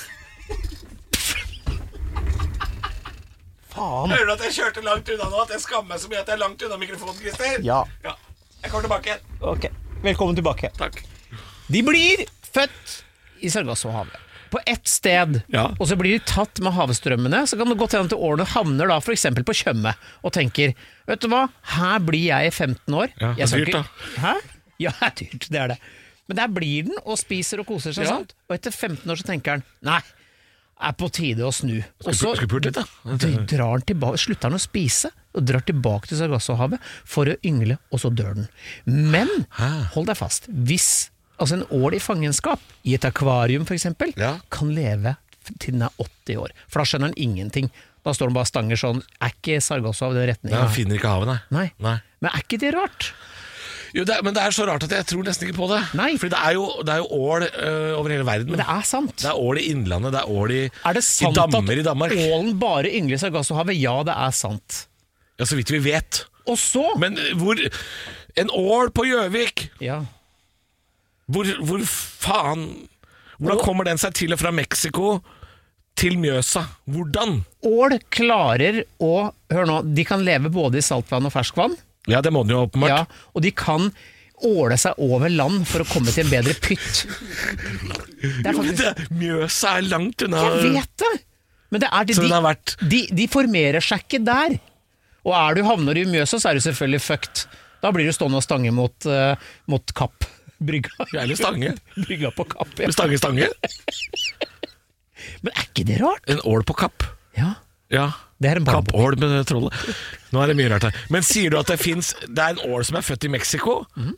Faen. Hører du at jeg kjørte langt unna nå? At jeg skammer meg så mye at jeg er langt unna mikrofonen, Christer? Ja. ja. Jeg kommer tilbake igjen. Ok, velkommen tilbake. Takk. De blir født i Sargassohavet. På ett sted, ja. og så blir de tatt med havstrømmene. Så kan det godt hende at årene havner da for eksempel på Tjøme og tenker, vet du hva, her blir jeg i femten år. Ja, det er dyrt da. Hæ? Ja, det er dyrt, det er det. Men der blir den og spiser og koser seg, ja. sant? Og etter femten år så tenker han, nei, er på tide å snu. Og så litt, da. drar han tilbake, slutter han å spise, og drar tilbake til Sargassohavet for å yngle, og så dør den. Men, hold deg fast, hvis altså en ål i fangenskap, i et akvarium for eksempel, ja. kan leve til den er åtti år. For da skjønner han ingenting. Da står han bare stanger sånn, er ikke Sargassohavet den retningen? Ja, han finner ikke havet, nei. nei. nei. Men er ikke det rart? Jo, det er, men det er så rart at jeg tror nesten ikke på det. Nei. Fordi det er jo, det er jo ål øh, over hele verden. Men det er sant. Det er ål i innlandet, det er ål i, er det sant i dammer i Danmark. At ålen bare yngler i Sargassohavet? Ja, det er sant. Ja, så vidt vi vet. Og så? Men hvor, en ål på Gjøvik. Ja. Hvor, hvor faen, hvordan og, kommer den seg til og fra Mexico til Mjøsa? Hvordan? Ål klarer å, hør nå, de kan leve både i saltvann og ferskvann. Ja, det må den jo åpenbart. Ja, og de kan åle seg over land for å komme til en bedre pytt. Det er faktisk... det, Mjøsa er langt unna. Jeg vet det. Men det er det, de, vært... de, de formerer seg ikke der. Og er du havner i Mjøsa, så er du selvfølgelig fucked. Da blir du stående og stange mot, uh, mot Kapp. Brygga. Eller stange. Brygga på Kapp, ja. Stange, stange. Men er ikke det rart? En ål på Kapp. Ja. Ja. Det er en kappål med trollet. Nå er det mye rart her. Men sier du at det finnes, det er en ål som er født i Mexico? Mm.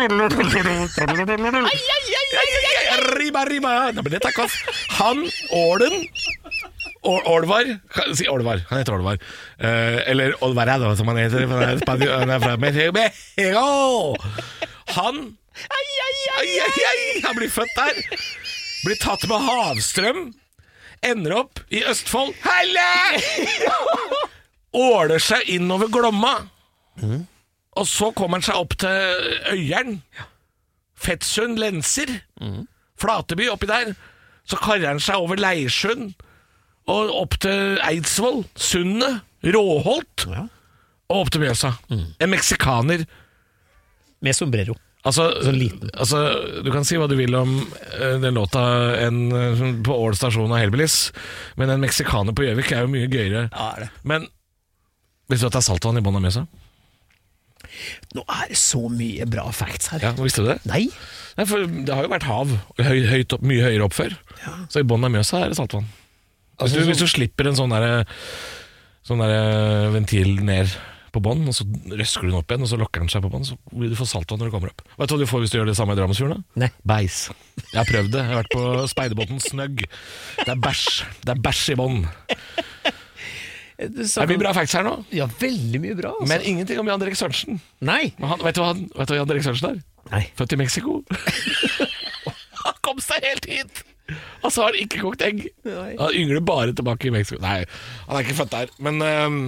Riba, riba. Nei, men dette er kaff. Han, ålen, Olvar, si Olvar, han heter Olvar. Uh, eller Olvarado, som han heter. Han er fra Mexico. Han, ai, ai, ai, ai, ai, han blir født der. Blir tatt med havstrøm. Ender opp i Østfold. Helle! Åler seg innover Glomma. Mm. Og så kommer han seg opp til Øyeren. Fettsund, Lenser. Mm. Flateby oppi der. Så karrer han seg over Leirsund. Og opp til Eidsvoll. Sundet. Råholt. Ja. Og opp til Mjøsa. Mm. En meksikaner. Med sombrero. Altså, altså, du kan si hva du vil om uh, den låta en, uh, på Ål stasjon av Hellbillies, men en meksikaner på Gjøvik er jo mye gøyere. Ja, er det. Men visste du at det er saltvann i bånn av Mjøsa? Nå er det så mye bra facts her. Ja, visste du det? Nei. Nei, for det har jo vært hav høy, høyt opp, mye høyere opp før. Ja. Så i bånn av Mjøsa er det saltvann. Hvis, altså, du, så... hvis du slipper en sånn der, sånn der ventil ned på bånd, og så røsker du den opp igjen, og så lokker den seg på bånd, så vil du få saltvann når du kommer opp. Vet du hva du får hvis du gjør det samme i Drammensfjorden? Nei. Beis. Jeg har prøvd det. Jeg har vært på speiderbåten Snøgg. Det er bæsj. Det er bæsj i bånd. Det er mye bra facts her nå. Ja, veldig mye bra. Altså. Men ingenting om Jan Erik Sørensen. Nei. Han, vet, du hva, vet du hva Jan Erik Sørensen er? Nei. Født i Mexico. Han kom seg helt hit. Og så har han ikke kokt egg. Nei. Han yngler bare tilbake i Mexico. Nei, han er ikke født der. Men... Um,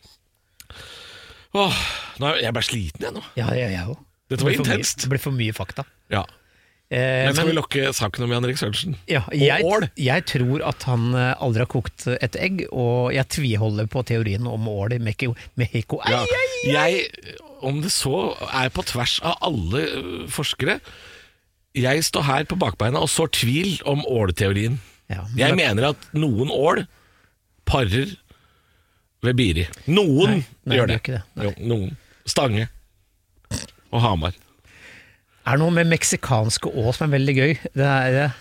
Åh, nå er jeg bare sliten jeg nå. Ja, ja, ja. Dette var intenst. Det ble for mye fakta. Ja. eh, Men skal men, vi lokke saken om Jan Erik Sørensen? Ja, jeg, og ål? Jeg tror at han aldri har kokt et egg, og jeg tviholder på teorien om ål i Mexico. Mexico. Ja. Jeg, om det så er på tvers av alle forskere, jeg står her på bakbeina og sår tvil om ålteorien. Ja, men jeg da, mener at noen ål parer ved Biri. Noen nei, nei, gjør det. det. Jo, noen. Stange og Hamar. Er det noe med meksikanske å som er veldig gøy? Det er det.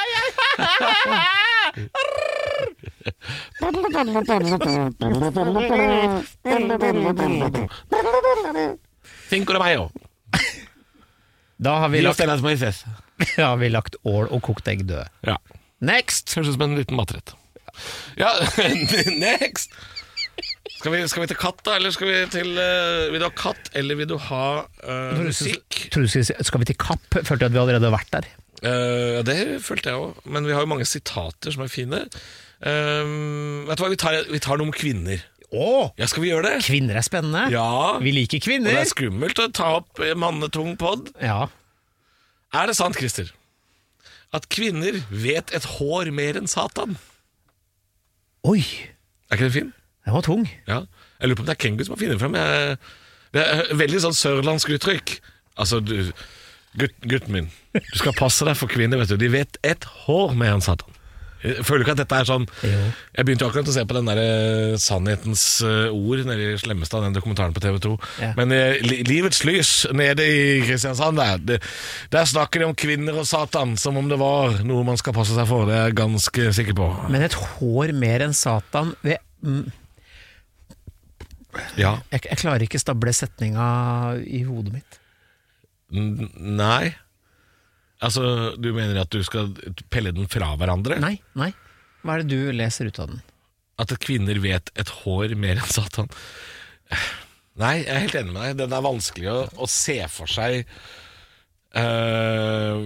Cinco de Mayo. Da har vi lagt, ja, vi lagt ål og kokt egg døde. Ja. Next. Høres ut som en liten matterett. Ja, next. Skal vi, skal vi til katt da, eller skal vi til uh, vil du ha katt, eller vil du ha uh, musikk? Tror du skal, skal vi til kapp? Følte jeg at vi allerede har vært der. Uh, det følte jeg også, men vi har jo mange sitater som er fine. Uh, vet du hva, vi tar, vi tar noen kvinner. Åh, Ja, skal vi gjøre det? kvinner er spennende. Ja. Vi liker Og kvinner. det er skummelt å ta opp mannetung podd. Ja. Er det sant, Christer, at kvinner vet et hår mer enn Satan? Oi, Er ikke det fint? den var tung. Ja. Jeg lurer på om det er Kengu som har funnet frem. Jeg, det er veldig sånn sørlandsk uttrykk. Altså, du, gutt, gutten min, du skal passe deg for kvinner, vet du. De vet et hår mer enn Satan. Jeg føler ikke at dette er sånn. Jeg begynte akkurat å se på den der uh, Sannhetens uh, ord nede i Slemmestad, den dokumentaren på T V to. Ja. Men uh, li, Livets lys nede i Kristiansand der, det, der snakker de om kvinner og Satan som om det var noe man skal passe seg for. Det er jeg ganske sikker på. Men et hår mer enn Satan ved, mm, Ja. jeg, jeg klarer ikke stable setninga i hodet mitt. N nei. Altså, du mener at du skal pelle den fra hverandre? Nei, nei. Hva er det du leser ut av den? At kvinner vet et hår mer enn Satan? Nei, jeg er helt enig med deg. Den er vanskelig å, å se for seg. Uh,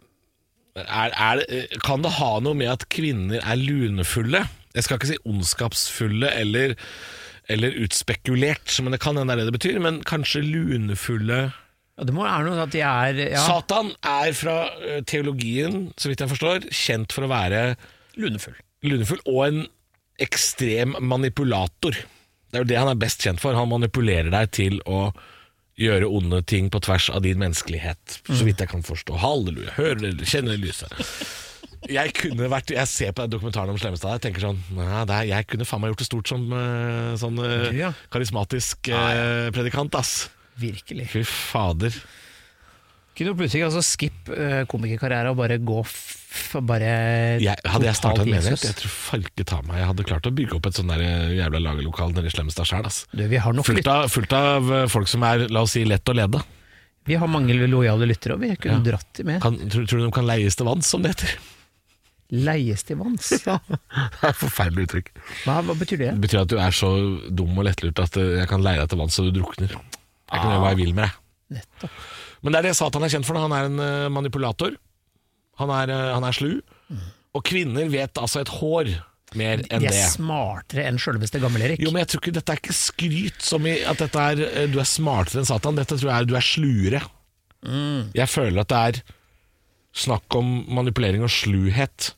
er, er det, kan det ha noe med at kvinner er lunefulle? Jeg skal ikke si ondskapsfulle eller, eller utspekulert, men det kan hende det det betyr. Men kanskje lunefulle. Ja, det må være noe at de er ja. Satan er fra uh, teologien, så vidt jeg forstår, kjent for å være Lunefull. lunefull og en ekstrem manipulator. Det er jo det han er best kjent for. Han manipulerer deg til å gjøre onde ting på tvers av din menneskelighet, så vidt jeg kan forstå. Halleluja, hører eller kjenner lyset. Jeg kunne vært, jeg ser på den dokumentaren om Slemmestad og tenker sånn, nei, det er, jeg kunne faen meg gjort det stort som uh, sånn uh, Du, ja. karismatisk uh, predikant, ass. Virkelig. Fy fader. Kunne du plutselig altså skip uh, komikerkarriere og bare gå f bare jeg, Hadde jeg startet en totalt menighet, Jesus? jeg tror falke ta meg. Jeg hadde klart å bygge opp et sånn der jævla lagerlokal nede i Slemmestad selv, ass. Du, vi har nok Fullt litt, av, fullt av folk som er, la oss si, lett å lede. vi har mange lojale lyttere, og vi kunne Ja. dratt dem med. Kan, tror, tror du de kan leies til vanns, som det heter? Leies til vanns. Ja, det er et forferdelig uttrykk. Hva, hva betyr det? Det betyr at du er så dum og lettlurt at jeg kan leie deg til vanns så du drukner. Jeg kan gjøre hva jeg vil med deg. Nettopp. Men det er det Satan er kjent for. Han er en uh, manipulator. Han er, uh, han er slu. Og kvinner vet altså et hår mer enn De er det. smartere enn selveste Gammel-Erik. Jo, men jeg tror ikke dette er ikke skryt som i at dette er, uh, du er smartere enn Satan. Dette tror jeg er du er sluere. Mm. Jeg føler at det er snakk om manipulering og sluhet.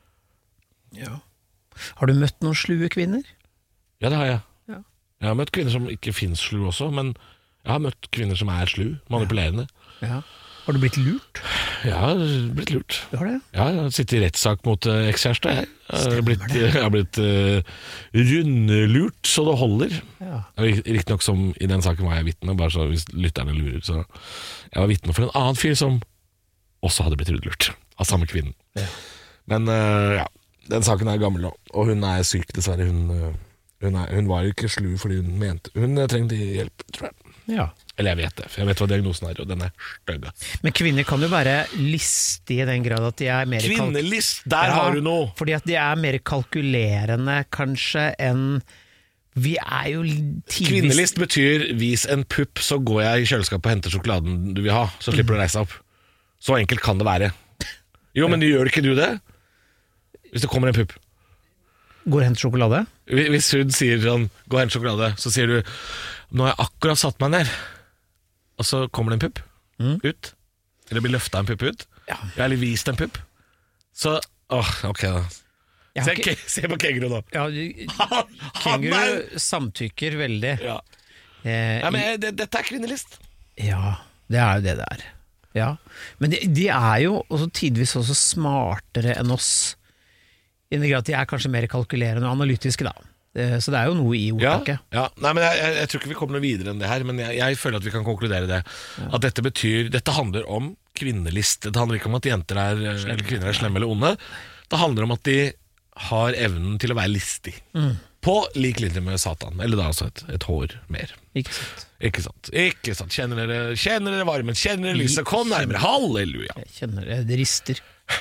Ja. Har du møtt noen slue kvinner? Ja, det har jeg. Ja. Jeg har møtt kvinner som ikke finnes slu også, men jeg har møtt kvinner som er slu, manipulerende. Ja. Har du blitt lurt? Jeg har blitt lurt. Du har det? Ja, jeg har sittet i rettssak mot uh, ekskjæreste. Jeg. Jeg har Stemmer blitt, det. jeg har blitt uh, rundlurt så det holder. Ja. Riktignok som i den saken var jeg vitne, bare så hvis lytterne lurer. Så jeg var vitne for en annen fyr som også hadde blitt rundlurt av samme kvinnen. Ja. Men uh, ja, den saken er gammel nå, og hun er syk dessverre. Hun, uh, hun, er, hun var ikke slu fordi hun mente hun trengte hjelp, tror jeg. Ja. Eller jeg vet det, for jeg vet hva diagnosen er, og den er støgg. Men kvinner kan jo være listige i den grad at de er mer kalk- Kvinnelist, der Ja, har du noe! Fordi at de er mer kalkulerende kanskje enn vi er jo tidvis Kvinnelist betyr vis en pupp, så går jeg i kjøleskapet og henter sjokoladen du vil ha, så slipper du å reise opp. Så enkelt kan det være. Jo, men gjør ikke du det? Hvis det kommer en pupp. Går og henter sjokolade? Hvis hun sier sånn, gå og hent sjokolade, så sier du, nå har jeg akkurat satt meg ned, og så kommer det en pupp ut, eller blir løftet en pupp ut, Ja. jeg har litt vist en pupp, så, åh, ok da. Jeg har Se, ikke- ke- se på Kenguru nå. Ja, du- Han Kenguru er- samtykker veldig. Ja. Eh, Ja, men jeg- det, dette er kvinnelist. Ja, det er jo det det er. Ja. Men de, de er jo også tidvis også smartere enn oss, i den grad at de er kanskje mer kalkulerende og analytiske da. Eh, Så det er jo noe i Ja, ordtaket. ja. Nei, men jeg, jeg, jeg tror ikke vi kommer noe videre enn det her, men jeg, jeg føler at vi kan konkludere det. At dette betyr, dette handler om kvinnelist. Det handler ikke om at jenter er, eller kvinner er slemme eller onde. Det handler om at de har evnen til å være listig. På lik linje med Satan, eller da altså et, et hår mer. Ikke sant? Ikke sant, ikke sant. Kjenner dere, kjenner dere varmen, kjenner dere lyset, kom nærmere, halleluja. Jeg kjenner det, det rister.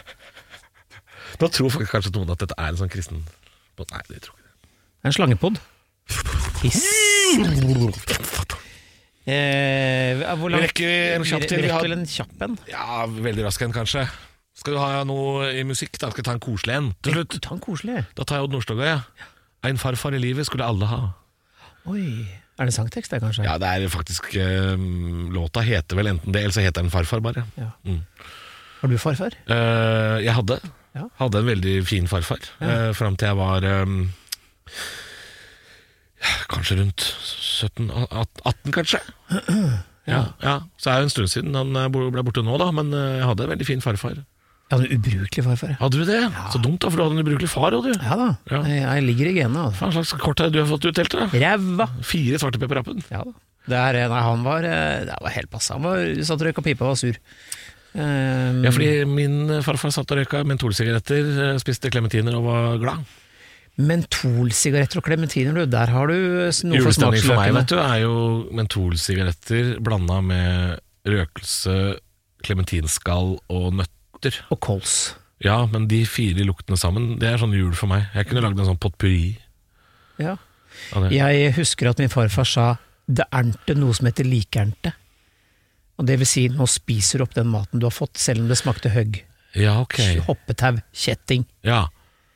Nå tror folk kanskje noen at dette er en sånn kristen... Nei, det tror jeg ikke. En slangepodd. Hiss. Eh, hvor langt? Vi rekker en kjapp til. Vi Vi har- rekker vel en kjapp en. Ja, veldig rask en kanskje. Skal du ha noe i musikk da? Skal vi ta en koselig en til slutt? Ta en koselig. Da tar jeg Odd Nordstoga, ja. En farfar i livet skulle alle ha. Oi, er det sangtekst der kanskje? Ja, det er faktisk uh, låta heter vel enten det, eller så heter den Farfar bare. Ja. Mm. Har du farfar? Uh, jeg hadde. Ja. Hadde en veldig fin farfar. Ja. Uh, Frem til jeg var um, kanskje rundt sytten atten, kanskje. Ja. Ja, så er det en stund siden han ble borte nå da, men jeg hadde en veldig fin farfar. Jeg hadde en ubrukelig farfar. Hadde du det? Ja. Så dumt da, for du hadde en ubrukelig far også, du. Ja da, ja. Jeg, jeg ligger i genene. Hva slags kort har du fått utdelt da? Ræva. Fire svarte pepper-appen. Ja da. Det er, nei, han var, det var helt passe. Han var, satt og røyka pipa og var sur. Um, ja, fordi min farfar satt og røyka mentolsigaretter, spiste klementiner og var glad. Mentolsigaretter og klementiner, du, der har du noe for smaksløkene. For meg, vet du, er jo mentolsigaretter blandet med røkelse, klementinskall og nøtter. Og kols. Ja, men de fire luktene sammen, det er sånn jul for meg. Jeg kunne lagd en sånn potpurri. Ja. Jeg husker at min farfar sa, det ernte noe som heter likernte. Og det vil si, nå spiser du opp den maten du har fått, selv om det smakte høgg. Ja, ok. Hoppetau, kjetting. Ja.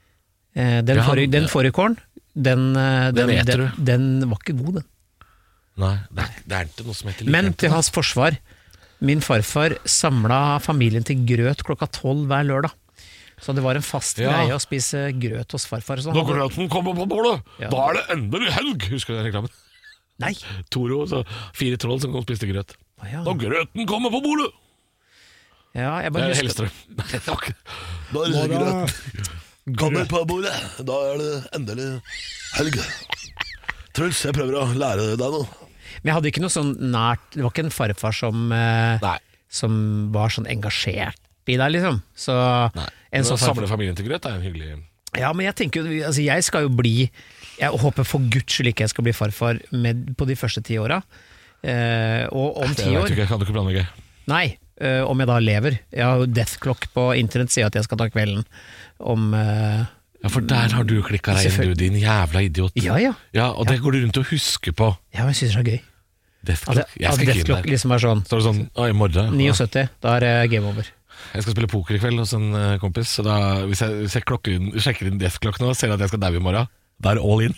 Den, ja, forrige, den forrige kåren, den, den, den, den, den var ikke god, den. Nei, det er, det er ikke noe som heter likernte. Men til hans forsvar, min farfar samlet familien til grøt klokka tolv hver lørdag. Så det var en fast ja. greie å spise grøt hos farfar. Så Når grøten kommer på bordet, ja. da er det endelig helg! Husker du den reklamen? Nei. Toro, så fire troll som kom og spiste grøt. Ah, ja. Når grøten kommer på bordet! Ja, jeg bare husker Hellstrøm. Nei, det var ikke Da er det grøten kommer på bordet, da er det endelig helg. Truls, jeg prøver å lære deg noe. Men jeg hadde ikke noe sånn nært, det var ikke en farfar som, eh, som var sånn engasjert i deg, liksom. Så Nei, en sånn samle familien til grøt er en hyggelig. Ja, men jeg tenker jo, altså jeg skal jo bli, jeg håper for Guds skyld ikke jeg skal bli farfar med, på de første ti åra. Eh, og om ti år... Det vet du ikke, kan du ikke planlegge. Nei, eh, om jeg da lever. Jeg har jo Death Clock på internett, sier at jeg skal ta kvelden om... Eh, ja, for der har du klikket deg inn, du, din jævla idiot. Ja, ja. Ja, og ja. det går du rundt og husker på. Ja, jeg synes det er gøy. Death Clock, at, jeg skal ikke inn der. Liksom er sånn, så er det sånn, å, i morgen. syttini, da er det game over. Jeg skal spille poker i kveld hos en uh, kompis, så da, hvis jeg, hvis jeg inn, sjekker inn Death Clock nå, ser jeg at jeg skal daue i morgen. Da er det all in.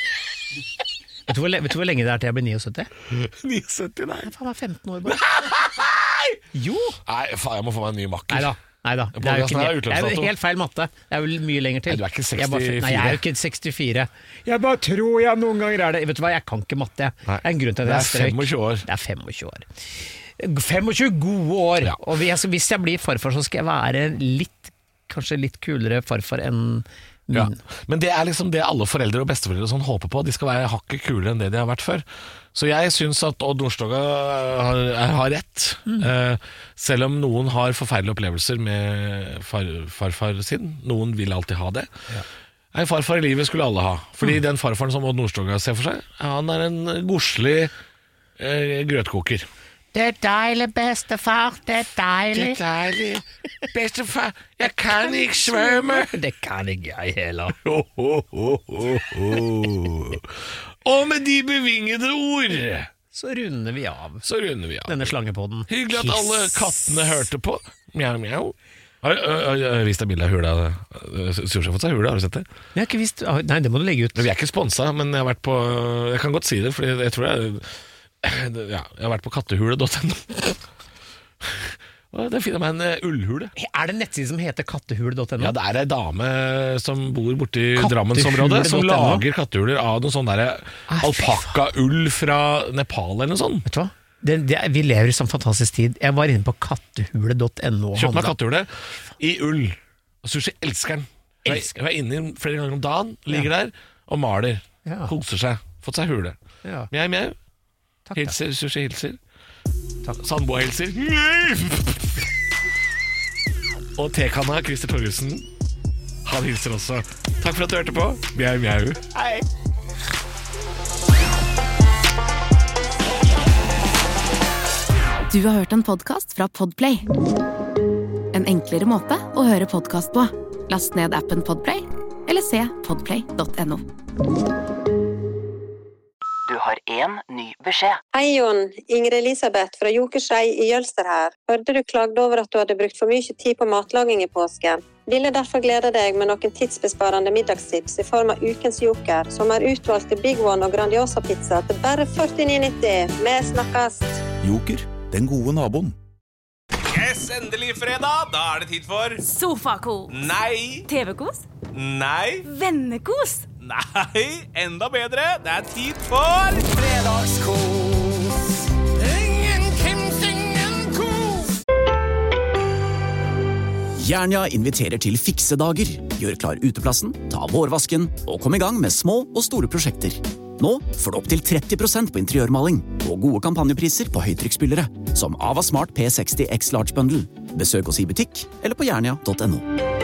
Vet du, hvor, vet du hvor lenge det er til jeg blir syttini? syttini, nei. Jeg faen meg femten år bare. Jo! Nei, faen, jeg må få meg en ny makker. Neida. Neida, det er jo ikke det. Det er jo helt feil matte. Det er jo mye lenger til. Nei, du er ikke sekstifire. Jeg bare, nei, jeg er jo ikke sekstifire. Jeg bare tror jeg noen ganger er det. Vet du hva, jeg kan ikke matte. Det er en grunn til at jeg strøyk. Det er femogtjue år. Det er femogtjue år. femogtjue gode år. Ja. Og hvis jeg blir farfar, så skal jeg være litt, kanskje litt kulere farfar enn min. Ja. Men det er liksom det alle foreldre og besteforeldre og sånn håper på. De skal være hakket kulere enn det de har vært før. Så jeg synes at Odd Nordstoga har, har rett. Mm. Eh, selv om noen har forferdelige opplevelser med far, farfar sin. Noen vil alltid ha det. Ja. En farfar i livet skulle alle ha. Fordi mm. den farfaren som Odd Nordstoga ser for seg, han er en godslig eh, grøtkoker. Det er deilig, bestefar, det er deilig. Det er deilig. Bestefar, jeg kan ikke svømme. Det kan ikke jeg heller. Oh, oh, oh, oh, oh. Og med de bevingede ord så runder vi av. Så runder vi av denne slangepodden. Hyggelig at alle kattene hørte på. Mjau, mjau. Har du vist deg bildet av hula? Sushi har fått seg hula, har du sett det? Jeg har ikke vist, nei, det må du legge ut. Vi er ikke sponset, men jeg har vært på, jeg kan godt si det, fordi jeg tror jeg Ja, jeg har vært på kattehule punktum no. Det finner meg en ullhule. Er det en nettside som heter kattehule punktum no? Ja, det er en dame som bor borte i Drammensområdet, som lager kattehuler av noen sånn der alpakka-ull fra Nepal eller noe sånt. Vet du hva? Det, det, vi lever i sånn fantastisk tid. Jeg var inne på kattehule punktum no. Kjøpt meg kattehule i ull. Sushi elsker den. Jeg er inne flere ganger om dagen, ligger ja. der og maler. Ja. Koser seg. Fått seg hule. Ja. Mjau, mjau. Takk, hilser, sushi hilser. Sandboa hilser. Og tekanna Christer Torjussen, han hilser også. Takk for at du hørte på. Mjau, mjau. Hei. Du har hørt en podcast fra Podplay. En enklere måte å høre podcast på. Last ned appen Podplay, eller se podplay punktum no. Du har en ny beskjed. Hei Jon, Ingrid Elisabeth fra Jokersrei i Jølster her. Hørte du klagde over at du hadde brukt for mye tid på matlaging i påsken. Ville derfor glede deg med noen tidsbesparende middagstips i form av ukens joker, som er utvalgte Big One og Grandiosa pizza til bare førtini nitti. Vi snakkes! Joker, den gode naboen. Yes, endelig fredag. Da er det tid for Sofakos. Nei. T V-kos. Nei. Vennekos. Nei, enda bedre. Det er tid for fredagskos. Ingen Kims, ingen kos. Jernia inviterer til fiksedager. Gjør klar uteplassen, ta vårvasken og kom i gang med små og store prosjekter. Nå får du opp til tretti prosent på interiørmaling og gode kampanjepriser på høytrykksspillere, som Ava Smart P seksti X Large Bundle. Besøk oss i butikk eller på jernia punktum no.